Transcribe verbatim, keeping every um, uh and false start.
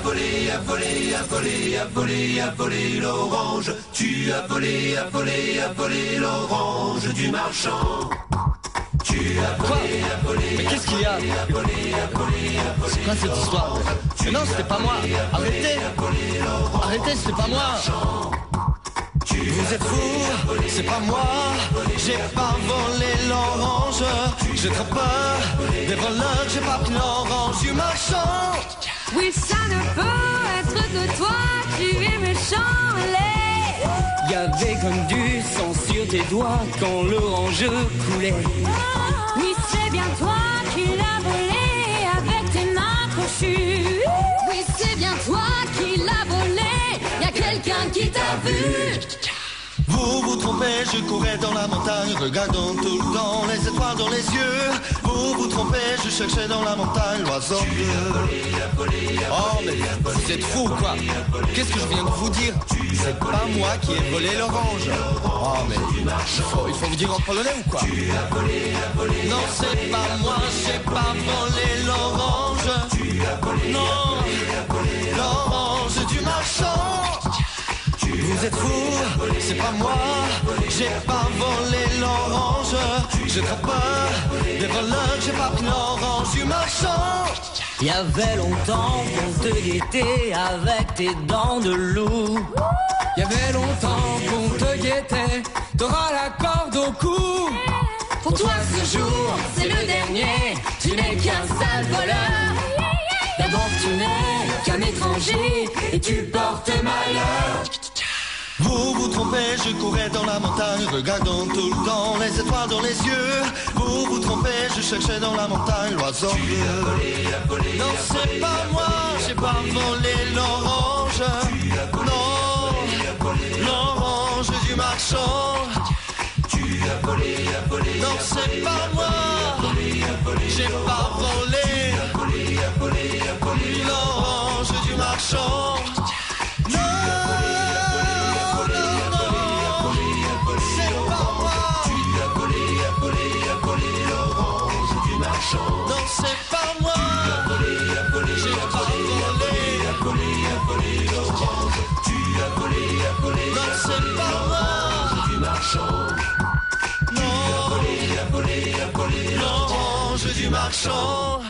volé, a volé, a volé, a volé, a volé l'orange. Tu as volé, a volé, a volé l'orange du marchand. Tu as volé, a volé. Mais qu'est-ce qu'il y a? C'est quoi cette histoire? Mais non, c'était pas moi. Arrêtez. Arrêtez, c'était pas moi. Vous êtes fous, c'est pas moi. J'ai pas volé l'orange. J'ai trop peur des voleurs. J'ai pas pris l'orange du marchand. Oui, ça ne peut être de toi. Tu es méchant, laid. Y'avait comme du sang sur tes doigts quand l'orange coulait. Oui, c'est bien toi qui l'as volé avec tes mains crochues. Oui, c'est bien toi qui l'as volé. Y'a quelqu'un qui t'a vu. Vous vous trompez, je courais dans la montagne, regardant tout le temps les étoiles dans les yeux. Vous vous trompez, je cherchais dans la montagne l'oiseau bleu. Oh mais vous êtes fous quoi? Qu'est-ce que je viens de vous dire? C'est pas moi qui ai volé l'orange. Oh mais il faut, il faut vous dire en polonais ou quoi? Non, c'est pas moi, j'ai pas volé l'orange. Non, l'orange du marchand. Vous êtes fous, c'est pas moi. J'ai pas volé l'orange. J'ai trop peur des voleurs. J'ai pas pris l'orange du marchand. Y avait longtemps qu'on te guettait avec tes dents de loup. Y avait longtemps qu'on te guettait. T'auras la corde au cou. Pour toi ce jour, c'est le dernier. Tu n'es qu'un sale voleur. D'abord tu n'es qu'un étranger et tu portes malheur. Vous vous trompez, je courais dans la montagne, regardant tout le temps les étoiles dans les yeux. Vous vous trompez, je cherchais dans la montagne l'oiseau bleu. Non, c'est pas moi, j'ai pas volé l'orange. Non, l'orange du marchand. Non, c'est pas moi, j'ai pas volé l'orange du marchand. Non, c'est pas moi. J'ai pas volé. Tu as volé, a volé. Non, c'est pas moi. Du marchand. Non, tu as volé, a volé, a volé l'orange du marchand.